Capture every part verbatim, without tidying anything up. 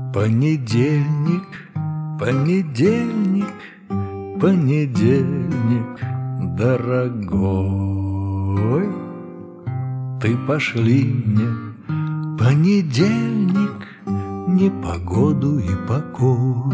Понедельник, понедельник, понедельник, дорогой, ты пошли мне понедельник, непогоду и покой.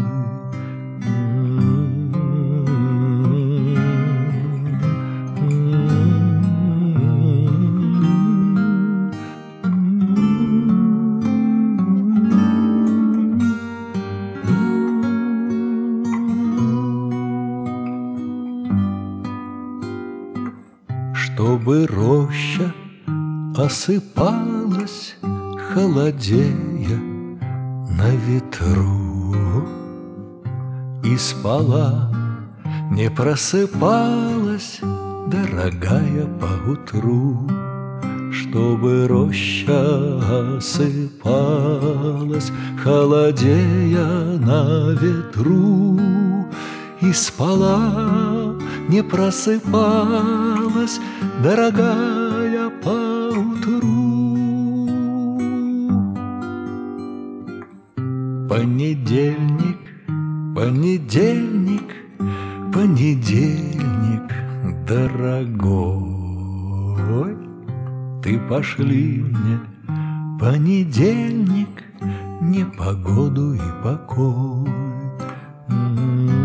Чтобы роща осыпалась, холодея на ветру, и спала, не просыпалась, дорогая, поутру. Чтобы роща осыпалась, холодея на ветру, и спала, не просыпалась, дорогая, поутру. Понедельник, понедельник, понедельник, дорогой, ты пошли мне понедельник, непогоду и покой.